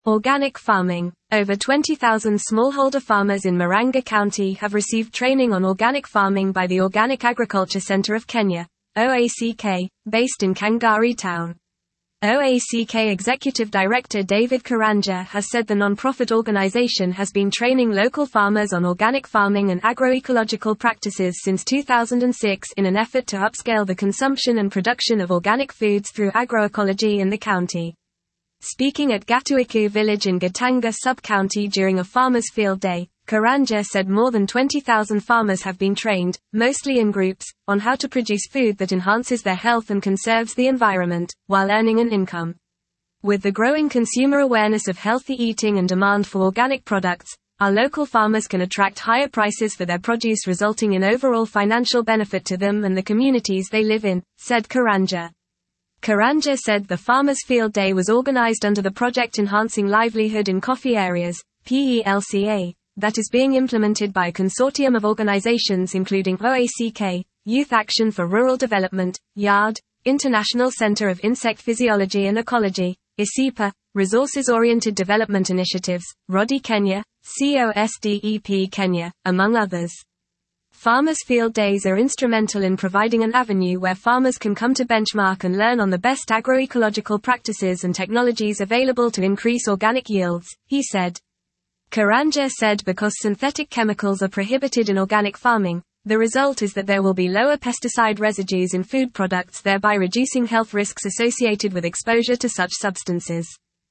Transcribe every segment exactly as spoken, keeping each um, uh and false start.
Organic farming. Over twenty thousand smallholder farmers in Murang'a County have received training on organic farming by the Organic Agriculture Centre of Kenya, O A C K, based in Kangari Town. O A C K Executive Director David Karanja has said the non-profit organization has been training local farmers on organic farming and agroecological practices since two thousand six in an effort to upscale the consumption and production of organic foods through agroecology in the county. Speaking at Gatuiku village in Gatanga sub-county during a farmers' field day, Karanja said more than twenty thousand farmers have been trained, mostly in groups, on how to produce food that enhances their health and conserves the environment, while earning an income. With the growing consumer awareness of healthy eating and demand for organic products, our local farmers can attract higher prices for their produce, resulting in overall financial benefit to them and the communities they live in, said Karanja. Karanja said the Farmers' Field Day was organized under the Project Enhancing Livelihood in Coffee Areas, P E L C A, that is being implemented by a consortium of organizations including O A C K, Youth Action for Rural Development, YARD, International Center of Insect Physiology and Ecology, I S I P A, Resources-Oriented Development Initiatives, R O D I Kenya, C O S D E P Kenya, among others. Farmers' Field Days are instrumental in providing an avenue where farmers can come to benchmark and learn on the best agroecological practices and technologies available to increase organic yields, he said. Karanja said because synthetic chemicals are prohibited in organic farming, the result is that there will be lower pesticide residues in food products, thereby reducing health risks associated with exposure to such substances.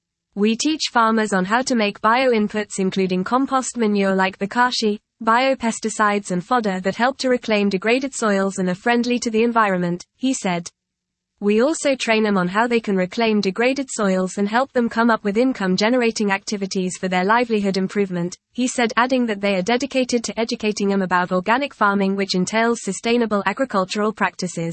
We teach farmers on how to make bio-inputs including compost manure like bokashi, biopesticides and fodder that help to reclaim degraded soils and are friendly to the environment, he said. We also train them on how they can reclaim degraded soils and help them come up with income-generating activities for their livelihood improvement, he said, adding that they are dedicated to educating them about organic farming, which entails sustainable agricultural practices.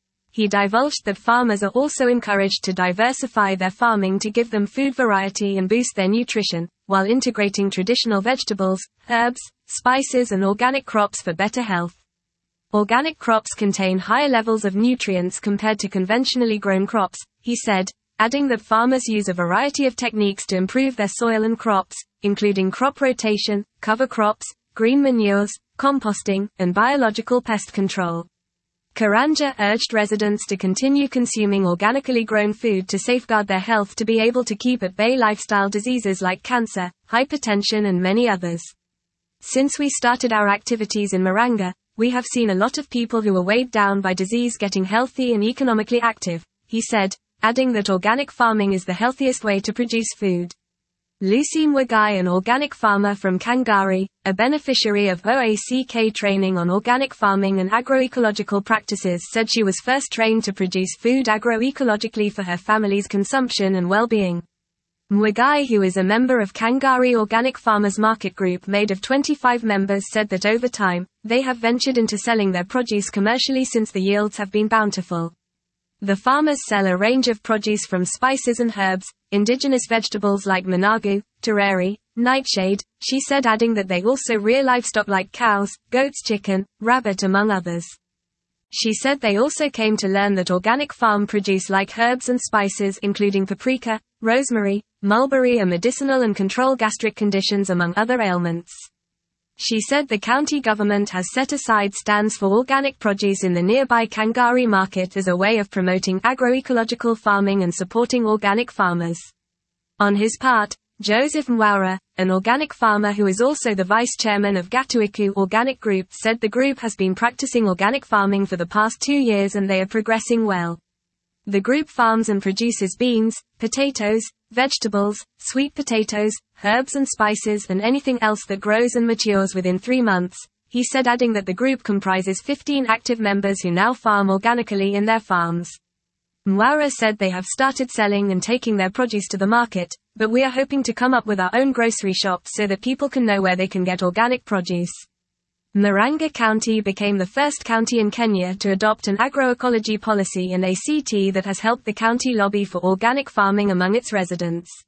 He divulged that farmers are also encouraged to diversify their farming to give them food variety and boost their nutrition, while integrating traditional vegetables, herbs, spices and organic crops for better health. Organic crops contain higher levels of nutrients compared to conventionally grown crops, he said, adding that farmers use a variety of techniques to improve their soil and crops, including crop rotation, cover crops, green manures, composting, and biological pest control. Karanja urged residents to continue consuming organically grown food to safeguard their health to be able to keep at bay lifestyle diseases like cancer, hypertension and many others. Since we started our activities in Murang'a, we have seen a lot of people who are weighed down by disease getting healthy and economically active, he said, adding that organic farming is the healthiest way to produce food. Lucy Mwagai, an organic farmer from Kangari, a beneficiary of O A C K training on organic farming and agroecological practices, said she was first trained to produce food agroecologically for her family's consumption and well-being. Mwagai, who is a member of Kangari Organic Farmers Market Group made of twenty-five members, said that over time, they have ventured into selling their produce commercially since the yields have been bountiful. The farmers sell a range of produce from spices and herbs, indigenous vegetables like managu, terere, nightshade, she said, adding that they also rear livestock like cows, goats, chicken, rabbit among others. She said they also came to learn that organic farm produce like herbs and spices including paprika, rosemary, mulberry are medicinal and control gastric conditions among other ailments. She said the county government has set aside stands for organic produce in the nearby Kangari market as a way of promoting agroecological farming and supporting organic farmers. On his part, Joseph Mwaura, an organic farmer who is also the vice chairman of Gatuiku Organic Group, said the group has been practicing organic farming for the past two years and they are progressing well. The group farms and produces beans, potatoes, vegetables, sweet potatoes, herbs and spices and anything else that grows and matures within three months, he said, adding that the group comprises fifteen active members who now farm organically in their farms. Mwaura said they have started selling and taking their produce to the market, but we are hoping to come up with our own grocery shops so that people can know where they can get organic produce. Murang'a County became the first county in Kenya to adopt an agroecology policy in A C T that has helped the county lobby for organic farming among its residents.